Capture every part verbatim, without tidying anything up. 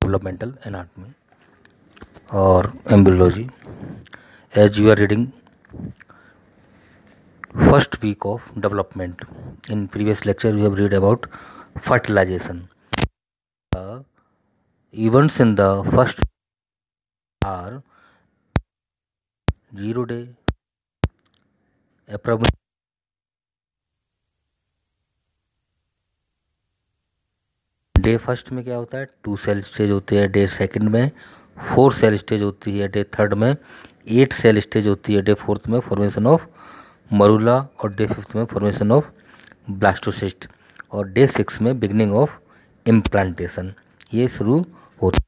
developmental anatomy or embryology. As you are reading first week of development, in previous lecture we have read about fertilization. The events in the first are zero day, approximately day first में क्या होता है, two cell stage होती है day second में, four cell stage होती है day third में, एट सेल स्टेज होती है डे फोर्थ में फॉर्मेशन ऑफ मरूला, और डे फिफ्थ में फॉर्मेशन ऑफ ब्लास्टोसिस्ट, और डे सिक्स में बिगनिंग ऑफ इम्प्लांटेशन ये शुरू होता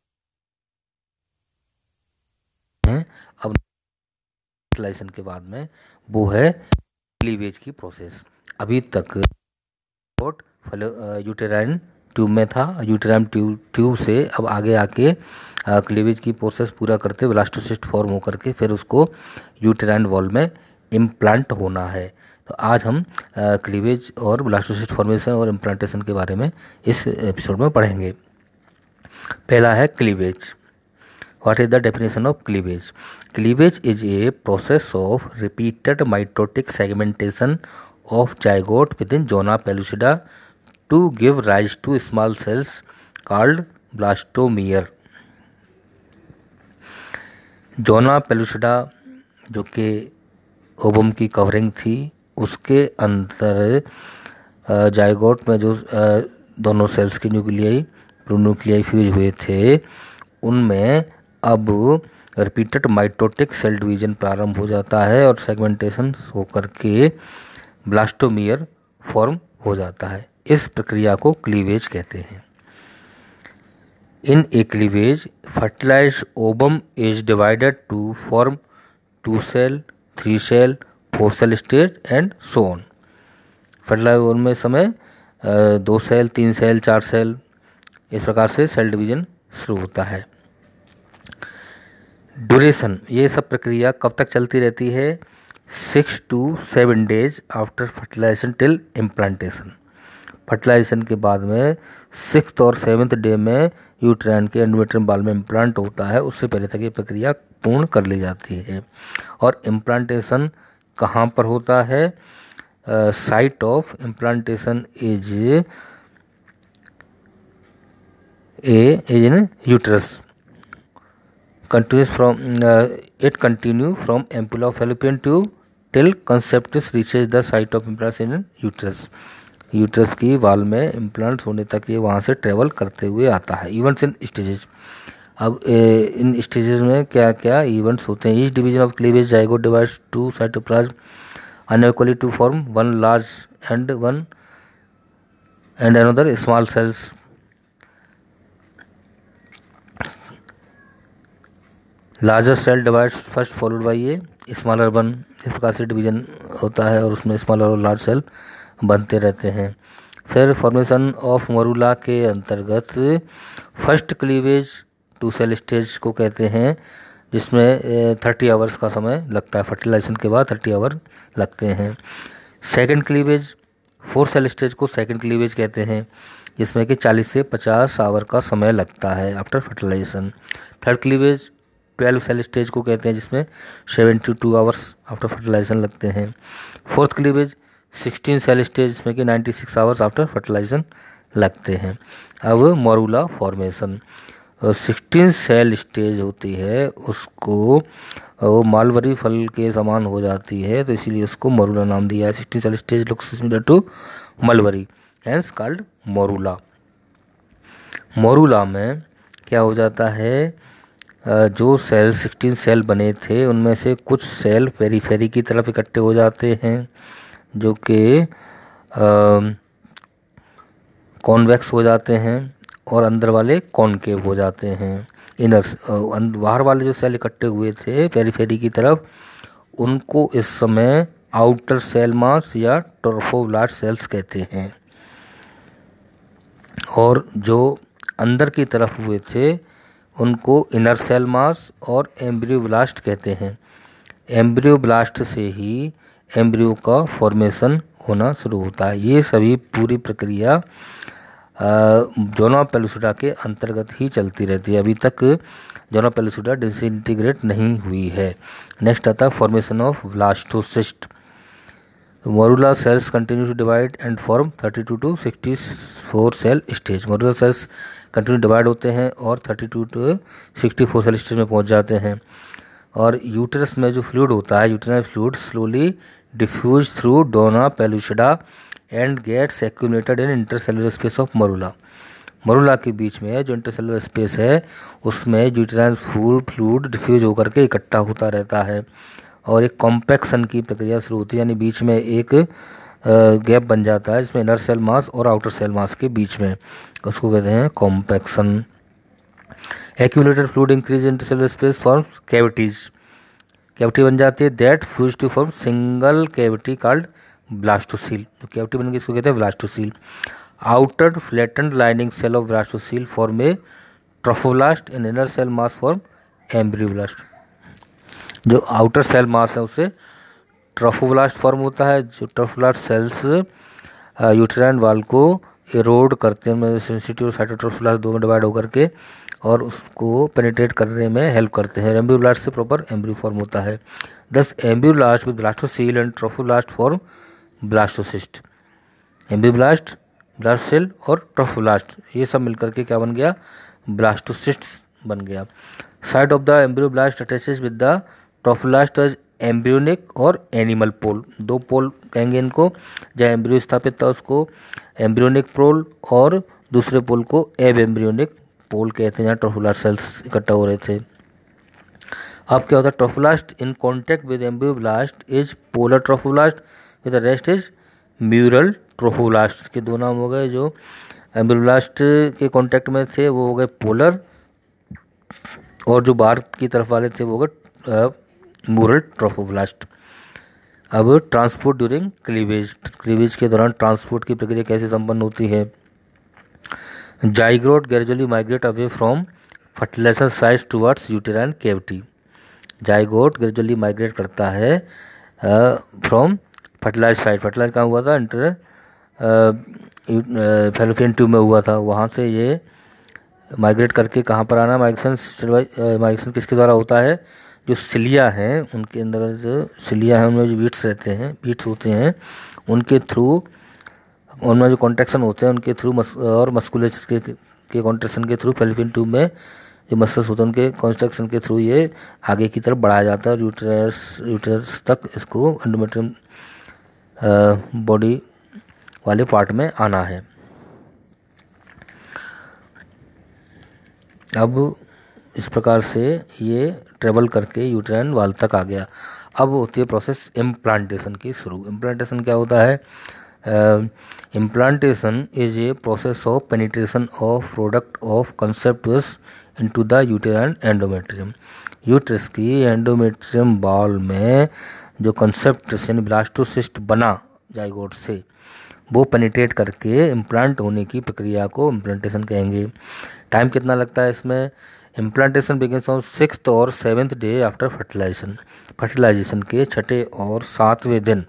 है। अब फर्टिलाइजेशन के बाद में वो है क्लीवेज की प्रोसेस। अभी तक यूटेराइन ट्यूब में था, यूटेराइन ट्यूब ट्यूब से अब आगे आके क्लीवेज की प्रोसेस पूरा करते ब्लास्टोसिस्ट फॉर्म होकर के फिर उसको यूटेराइन वॉल में इम्प्लांट होना है। तो आज हम क्लीवेज और ब्लास्टोसिस्ट फॉर्मेशन और इम्प्लांटेशन के बारे में इस एपिसोड में पढ़ेंगे। पहला है cleavage. What is the definition of cleavage? Cleavage is a process of repeated mitotic segmentation of zygote within zona pellucida to give rise to small cells called blastomere. Zona pellucida जो कि ovum की covering थी उसके अंदर zygote में जो दोनों sales के न्यूक्लियाई प्रोन्यूक्लियाई फ्यूज हुए थे उनमें अब रिपीटेड माइटोटिक सेल डिवीजन प्रारंभ हो जाता है और सेगमेंटेशन होकर के ब्लास्टोमियर फॉर्म हो जाता है। इस प्रक्रिया को क्लीवेज कहते हैं। In a cleavage fertilised ovum is divided to form two cell, three cell, four cell stage and so on. Fertilise ovum में समय दो सेल, तीन सेल, चार सेल इस प्रकार से सेल डिवीजन शुरू होता है। ड्यूरेशन, ये सब प्रक्रिया कब तक चलती रहती है? Six to seven days after fertilisation till implantation. Fertilisation के बाद में सिक्स और सेवन्थ डे में यूट्राइन के एंडोमेट्रियम बाल में इम्प्लांट होता है, उससे पहले तक ये प्रक्रिया पूर्ण कर ली जाती है। और इम्प्लांटेशन कहाँ पर होता है? Site of implantation is a is in uterus continuous from it continue from ampulla of fallopian tube till conceptus reaches the site of implantation in uterus. Uterus की वाल में इम्प्लांट्स होने तक ये वहाँ से ट्रेवल करते हुए आता है। इवेंट्स इन स्टेजेस, अब ए, इन स्टेजेस में क्या क्या इवेंट्स होते हैं? Each division of cleavage zygote divides to cytoplasm unequally to form one large and one and another small cells. Larger cell divides first followed by a smaller one. इस प्रकार से division होता है और उसमें स्मॉलर और लार्ज सेल बनते रहते हैं। फिर फॉर्मेशन ऑफ मरूला के अंतर्गत first cleavage two cell stage को कहते हैं, जिसमें थर्टी आवर्स का समय लगता है। फर्टिलाइजेशन के बाद थर्टी आवर लगते हैं। Second cleavage four cell stage को सेकंड क्लीवेज कहते हैं, जिसमें कि चालीस से पचास आवर का समय लगता है after fertilisation. Third cleavage twelve cell stage को कहते हैं, जिसमें seventy two hours after fertilisation लगते हैं। Fourth cleavage sixteen cell stage, जिसमें कि ninety six hours after fertilisation लगते हैं। अब morula formation, sixteen cell stage होती है उसको वो मालबरी फल के समान हो जाती है, तो इसीलिए उसको मरूला नाम दिया है। Sixteen cell stage looks similar to mulberry hence called morula. Morula में क्या हो जाता है, जो सेल सिक्सटीन सेल बने थे उनमें से कुछ सेल पेरीफेरी की तरफ इकट्ठे हो जाते हैं जो कि कॉन्वेक्स हो जाते हैं और अंदर वाले कॉनकेव हो जाते हैं। इनर बाहर वाले जो सेल इकट्ठे हुए थे पेरीफेरी की तरफ उनको इस समय आउटर सेल मास या ट्रोफोब्लास्ट सेल्स कहते हैं, और जो अंदर की तरफ हुए थे उनको इनर सेल मास और एम्ब्रियोब्लास्ट कहते हैं। एम्ब्रियोब्लास्ट से ही एम्ब्रियो का फॉर्मेशन होना शुरू होता है। ये सभी पूरी प्रक्रिया जोना पेलुसिडा के अंतर्गत ही चलती रहती है। अभी तक जोना पेलुसिडा डिसइंटीग्रेट नहीं हुई है। नेक्स्ट आता है formation of blastocyst. Morula cells continue to divide and form thirty two to sixty four cell stage. Morula cells continue divide होते हैं और thirty two to sixty four cell stage में पहुंच जाते हैं। और यूट्रस में जो फ्लूइड होता है, uterine fluid slowly diffuse through zona pellucida and gets accumulated in intercellular space of morula. Morula के बीच में जो इंटरसेलुलर स्पेस है उसमें यूट्राइन फ्लूइड डिफ्यूज होकर के इकट्ठा होता रहता है और एक कॉम्पैक्शन की प्रक्रिया शुरू होती है, यानी बीच में एक गैप बन जाता है जिसमें इनर सेल मास और आउटर सेल मास के बीच में, उसको कहते हैं compaction. Accumulated fluid increase intercellular space forms cavities. Cavity बन जाती है that fuse to form single cavity called blastocoel. जो कैविटी बन गई इसको कहते हैं blastocoel. Outer flattened lining cell of blastocoel form a trophoblast and inner cell mass form embryoblast. जो आउटर सेल मास है उससे ट्रोफोब्लास्ट फॉर्म होता है। जो ट्रोफोब्लास्ट सेल्स यूट्राइन वाल को इरोड करते हैं, सेंसिटिव और साइटोट्रोफोब्लास्ट दो में डिवाइड होकर के, और उसको पेनिट्रेट करने में हेल्प करते हैं। एम्ब्रियोब्लास्ट से प्रॉपर एम्ब्रियो फॉर्म होता है। Thus embryoblast with blastocoel and trophoblast form blastocyst. Embryoblast, blast cell और ट्रोफोब्लास्ट ये सब मिलकर के क्या बन गया, ब्लास्टोसिस्ट बन गया। Side of the embryoblast attaches with the trophoblast as embryonic और एनिमल पोल। दो पोल कहेंगे इनको, जहाँ एम्ब्रियो स्थापित था उसको एम्ब्रियोनिक पोल और दूसरे पोल को एब एम्ब्रियोनिक पोल कहते हैं, जहाँ ट्रोफोब्लास्ट सेल्स इकट्ठा हो रहे थे। अब क्या होता है, trophoblast in contact with embryoblast is polar trophoblast with the rest is mural trophoblast. के दो नाम हो गए। जो एम्ब्रियोब्लास्ट के कॉन्टैक्ट में थे वो हो गए पोलर, और जो बाहर की तरफ वाले थे वो हो गए म्यूरल ट्रोफोब्लास्ट। अब ट्रांसपोर्ट ड्यूरिंग क्लीवेज। क्लीवेज के दौरान ट्रांसपोर्ट की प्रक्रिया कैसे संपन्न होती है। Zygote gradually migrate away from fertiliser site towards uterine cavity. Zygote gradually migrate करता है फ्रॉम फर्टिलाइज साइट। फर्टिलाइज कहाँ हुआ था, इंटर फैलोपियन ट्यूब में हुआ था, वहाँ से ये माइग्रेट करके कहाँ पर आना। माइग्रेशन माइग्रेशन किसके द्वारा होता है, जो सिलिया हैं उनके अंदर जो सिलिया हैं उनमें जो बीट्स रहते हैं, बीट्स होते हैं उनके थ्रू, उनमें जो कॉन्ट्रैक्शन होते हैं उनके थ्रू मस, और मस्कुलेचर के के कॉन्ट्रैक्शन के थ्रू फैलोपियन ट्यूब में जो मसल्स होते हैं उनके कॉन्ट्रैक्शन के थ्रू ये आगे की तरफ बढ़ाया जाता है और यूटेरस यूटेरस तक इसको एंडोमेट्रियम बॉडी वाले पार्ट में आना है। अब इस प्रकार से ये ट्रेवल करके यूट्राइन वाल तक आ गया। अब होती है प्रोसेस इम्प्लांटेशन की शुरू। इम्प्लांटेशन क्या होता है, implantation is a process of penetration of product of conceptus into the uterine endometrium. Uterus की एंडोमेट्रियम बॉल में जो कंसेप्ट यानी ब्लास्टोसिस्ट बना जाइगोट से, वो पेनिट्रेट करके इम्प्लांट होने की प्रक्रिया को इम्प्लांटेशन कहेंगे। टाइम कितना लगता है इसमें, इम्प्लांटेशन बिगिंस ऑन सिक्स्थ और seventh day after fertilisation. Fertilisation के छठे और सातवें दिन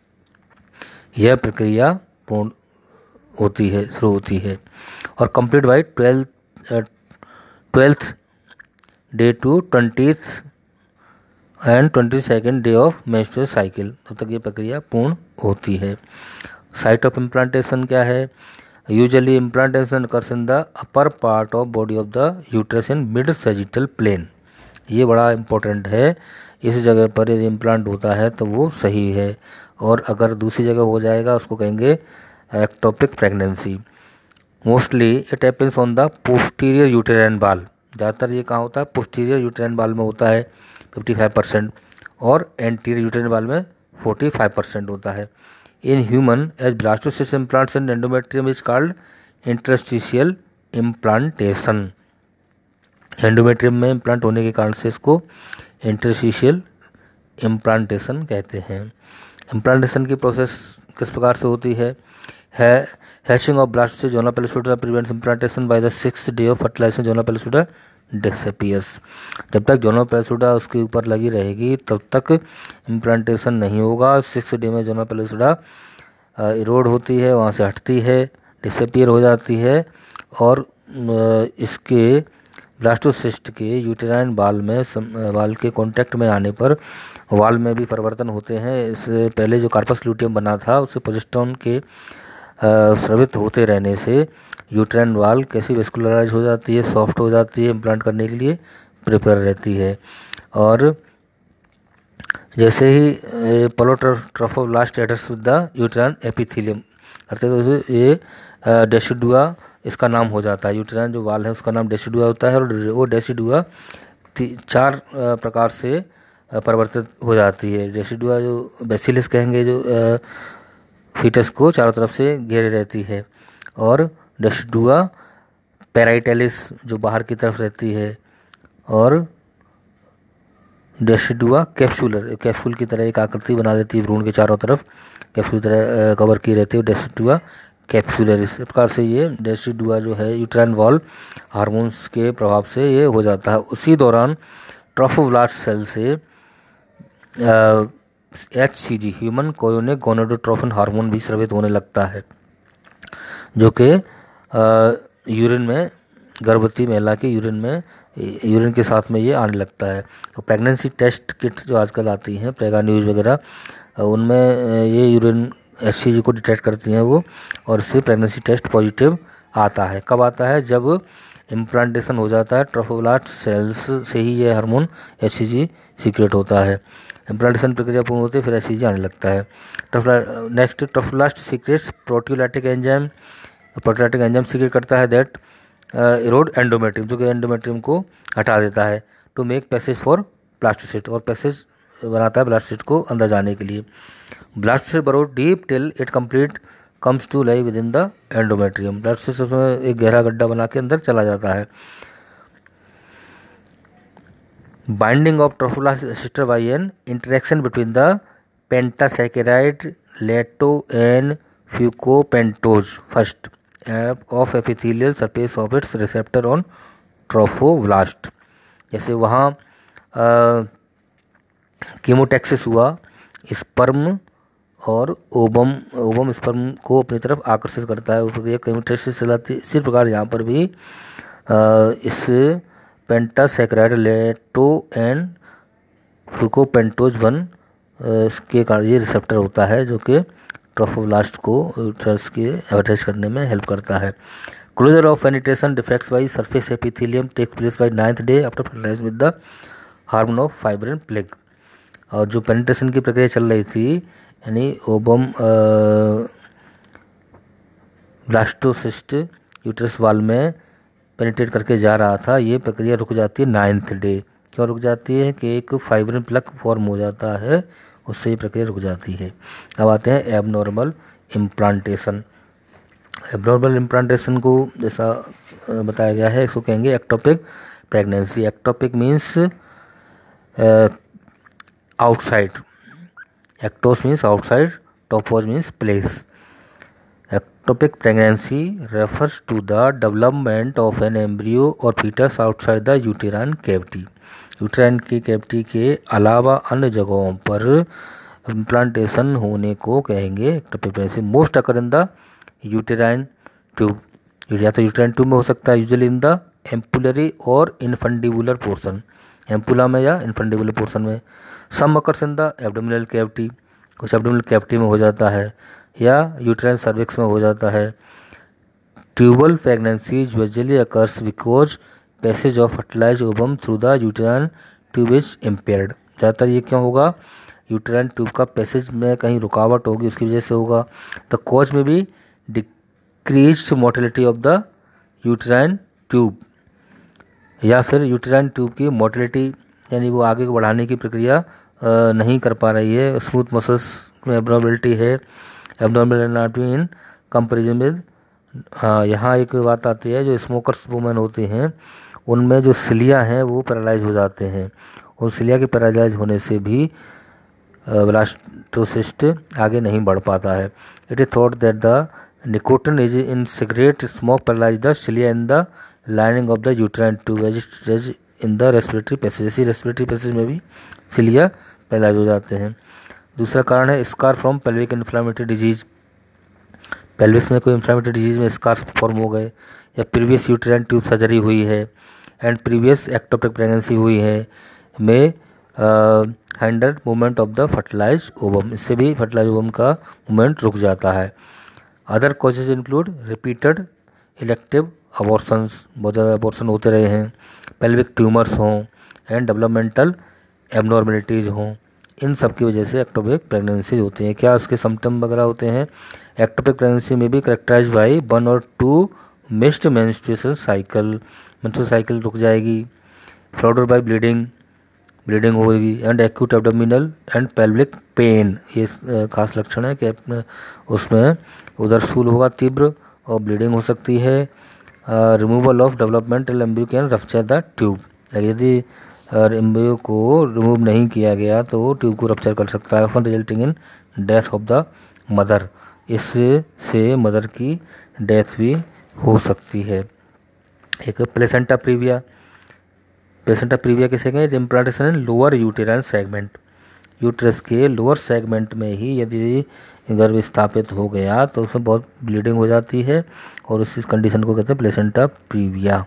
यह प्रक्रिया पूर्ण होती है, शुरू होती है, और complete by twelfth twelfth day to twentieth and twenty second day of menstrual cycle, तब तक ये प्रक्रिया पूर्ण होती है। साइट ऑफ इम्प्लांटेशन क्या है, usually implantation occurs in the upper part of body of the uterus in mid sagittal plane। ये बड़ा इम्पोर्टेंट है, इस जगह पर यदि इम्प्लांट होता है तो वो सही है, और अगर दूसरी जगह हो जाएगा उसको कहेंगे ectopic pregnancy. Mostly it happens on the posterior uterine wall. ज़्यादातर ये कहाँ होता है, पोस्टीरियर यूटेराइन बाल में होता है फिफ्टी फाइव परसेंट, और एंटीरियर यूटेराइन बाल में फोर्टी फाइव परसेंट होता है। In human, as blastocyst implants in endometrium is called interstitial implantation। Endometrium में इम्प्लांट होने के कारण से इसको इंटरस्टिशियल इम्प्लांटेशन कहते हैं। इम्प्लांटेशन की प्रोसेस किस प्रकार से होती है, है hatching of blastocyst zona pellucida prevents implantation by the sixth day of fertilisation zona pellucida disappears. जब तक जोना पेलुसिडा उसके ऊपर लगी रहेगी तब तक इम्प्लांटेशन नहीं होगा। सिक्स डे में जोना पेलुसिडा इरोड होती है, वहाँ से हटती है, डिसअपियर हो जाती है और इसके ब्लास्टोसिस्ट के यूटेराइन बाल में बाल के कांटेक्ट में आने पर वाल में भी परिवर्तन होते हैं। इससे पहले जो कार्पस लूटियम बना था उससे प्रोजेस्टेरोन के स्रावित होते रहने से यूटेराइन वाल कैसी वेस्कुलराइज हो जाती है, सॉफ्ट हो जाती है, इम्प्लांट करने के लिए प्रिपेयर रहती है। और जैसे ही polar trophoblast adheres with the uterine epithelium करते तो ये डेसिडुआ इसका नाम हो जाता है। यूटेराइन जो वाल है उसका नाम डेसिडुआ होता है और वो डेसिडुआ चार प्रकार से परिवर्तित हो जाती है। डेसिडुआ जो बेसिलस कहेंगे जो फीटस को चारों तरफ से घेरे रहती है, और डेसिडुआ पेराइटेलिस जो बाहर की तरफ रहती है, और डेसिडुआ कैप्सूलर कैप्सूल की तरह एक आकृति बना लेती है भ्रूण के चारों तरफ, कैप्सूल की तरह कवर की रहती है डेसिडुआ कैप्सूलर। इस प्रकार से ये डेसिडुआ जो है यूटेराइन वॉल हार्मोन्स के प्रभाव से ये हो जाता है। उसी दौरान ट्रोफोब्लास्ट सेल से H C G human chorionic gonadotrophin hormone भी स्रावित होने लगता है, जो कि यूरिन में गर्भवती महिला के यूरिन में यूरिन के साथ में ये आने लगता है। तो प्रेगनेंसी टेस्ट किट जो आजकल आती हैं प्रेगा न्यूज़ वगैरह, उनमें ये यूरिन एच सी जी को डिटेक्ट करती हैं वो, और इससे प्रेगनेंसी टेस्ट पॉजिटिव आता है। कब आता है? जब इम्प्लांटेशन हो जाता है ट्रोफोब्लास्ट सेल्स से ही ये hormone H C G secrete होता है। इम्प्लांटेशन प्रक्रिया पूर्ण होती है फिर एच सी जी आने लगता है। Next, trophoblast secretes proteolytic enzyme. Proteolytic enzyme secrete करता है दैट इरोड एंडोमेट्रियम, जो कि एंडोमेट्रियम को हटा देता है, to make passage for blastocyst, और पैसेज बनाता है ब्लास्टोसिस्ट को अंदर जाने के लिए। Blastocyst burrow deep till it complete comes to lie within the endometrium. Blastocyst उसमें एक गहरा गड्ढा बना के अंदर चला जाता है। Binding of trophoblast sister by an interaction between the pentasaccharide lacto and fucopentose first of epithelial surface of its receptor on trophoblast. जैसे वहाँ कीमोटैक्सिस हुआ, स्पर्म और ओबम ओबम स्पर्म को अपनी तरफ आकर्षित करता है, उस प्रक्रिया कीमोटैक्सिस चलाती है। इसी प्रकार यहाँ पर भी आ, इस पेंटासैकेराइड लेटो एंड फ्यूकोपेंटोज वन इसके कारण ये रिसेप्टर होता है जो कि ट्रोफोब्लास्ट को यूट्रस के एडवर्टाइज करने में हेल्प करता है। Closure of penetration defects by surface epithelium takes place by ninth day after fertilisation with the hormone of fibrin plug. और जो पेनिट्रेशन की प्रक्रिया चल रही थी, यानी ओबम ब्लास्टोसिस्ट यूट्रस वाल में पेनिट्रेट करके जा रहा था, ये प्रक्रिया रुक जाती है नाइन्थ डे। क्यों रुक जाती है? कि एक फाइब्रिन प्लग फॉर्म हो जाता है, उससे ये प्रक्रिया रुक जाती है। अब आते हैं एबनॉर्मल इम्प्लांटेशन। एबनॉर्मल इम्प्लांटेशन को जैसा बताया गया है, इसको कहेंगे ectopic pregnancy. Ectopic means outside, ectos means outside, topos means place. Ectopic pregnancy refers to the development of an embryo or fetus outside the uterine cavity. Uterine की cavity के अलावा अन्य जगहों पर इम्प्लांटेशन होने को कहेंगे ectopic pregnancy. Most occur in the uterine tube, या तो यूटेराइन ट्यूब में हो सकता है, यूजुअली इन द एम्पुलरी और इनफंडिबुलर पोर्शन, एम्पुला में या इनफंडिबुलर पोर्शन में। Some occurs in the abdominal cavity, कुछ एब्डोमिनल कैविटी में हो जाता है, या यूटेराइन सर्विक्स में हो जाता है। Tubal pregnancy usually occurs because passage of fertilised ovum through the uterine tube is impaired. ज़्यादातर ये क्यों होगा? यूटेराइन ट्यूब का पैसेज में कहीं रुकावट होगी, उसकी वजह से होगा। द कॉज में भी decreased motility of the uterine tube, या फिर यूटेराइन ट्यूब की मोटिलिटी यानी वो आगे को बढ़ाने की प्रक्रिया नहीं कर पा रही है। स्मूथ मसल्स में एब्नॉर्मलिटी है, abnormal anatomy in comparison with. हाँ, यहाँ एक बात आती है, जो स्मोकर्स वुमेन होते हैं उनमें जो सिलिया हैं वो पैरालाइज हो जाते हैं, और सिलिया के पैरालाइज होने से भी ब्लास्टोसिस्ट आगे नहीं बढ़ पाता है। It is thought that the nicotine is in cigarette smoke paralyse the cilia in the lining of the uterine tube as in the respiratory passage. इसी रेस्पिरेटरी पैसेज में भी सिलिया पैरालाइज हो जाते हैं। दूसरा कारण है scar from pelvic inflammatory disease. Pelvis में कोई इंफ्लेमेटरी डिजीज में स्कार्स फॉर्म हो गए, या प्रीवियस यूटेराइन ट्यूब सर्जरी हुई है एंड प्रीवियस एक्टोपिक प्रेगनेंसी हुई है, में handle movement of the fertilise ovum, इससे भी फर्टिलाइज ओवम का मूवमेंट रुक जाता है। Other causes include repeated elective abortions, बहुत ज़्यादा अबॉर्शन होते रहे हैं, पेल्विक ट्यूमर्स हों एंड डेवलपमेंटल एबनॉर्मेलिटीज़ हों, इन सब की वजह से एक्टोपिक प्रेगनेंसी होती हैं। क्या उसके सिम्टम वगैरह होते हैं? एक्टोपिक प्रेगनेंसी में भी करेक्टराइज बाई वन और two missed menstruation cycle, menstrual cycle रुक जाएगी, फॉलोड बाई ब्लीडिंग, ब्लीडिंग होगी and acute abdominal and pelvic pain, ये खास लक्षण है कि उसमें उधर सूल होगा तीव्र और ब्लीडिंग हो सकती है। Removal of developmental embryo can rupture the tube, यदि एम्ब्रियो को रिमूव नहीं किया गया तो ट्यूब को रप्चर कर सकता है, often resulting in death of the mother, इससे मदर की डेथ भी हो सकती है। एक प्लेसेंटा प्रीविया, प्लेसेंटा प्रीविया किसे कहें? Implantation in lower uterine segment, uterus के लोअर सेगमेंट में ही यदि गर्भ स्थापित हो गया तो उसमें बहुत ब्लीडिंग हो जाती है और उस कंडीशन को कहते हैं प्लेसेंटा प्रीविया।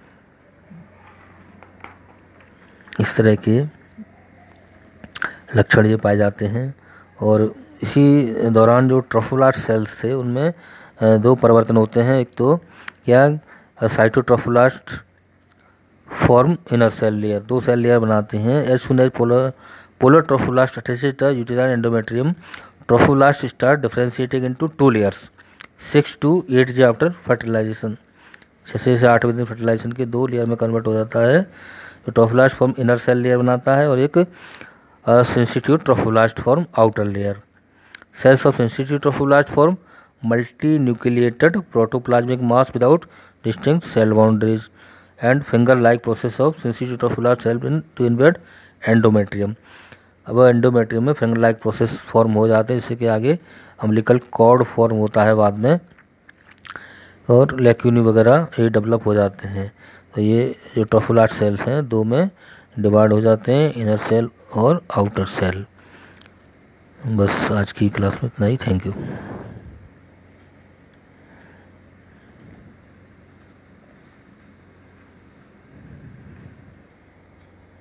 इस तरह के लक्षण ये पाए जाते हैं। और इसी दौरान जो ट्रोफोब्लास्ट सेल्स थे उनमें दो परिवर्तन होते हैं। एक तो क्या cytotrophoblast form inner cell layer, दो सेल लेयर बनाते हैं। As soon as polar polar trophoblast attaches the uterine endometrium, trophoblast start differentiating into two layers six to eight day after fertilisation, छः से आठ बजे फर्टिलाइजेशन के दो लेयर में कन्वर्ट हो जाता है। तो trophoblast form inner cell layer बनाता है और एक sensitive trophoblast form outer layer. Cells of sensitive trophoblast form multinucleated protoplasmic mass without distinct cell boundaries and finger like process of sensitive trophoblast cell into invade endometrium. अब endometrium में finger like process form हो जाते हैं, इससे के आगे umbilical cord form होता है बाद में और लेक्यूनी वगैरह ये डेवलप हो जाते हैं। तो ये जो ट्रोफोब्लास्ट सेल्स हैं दो में डिवाइड हो जाते हैं, इनर सेल और आउटर सेल। बस आज की क्लास में इतना ही। Thank you.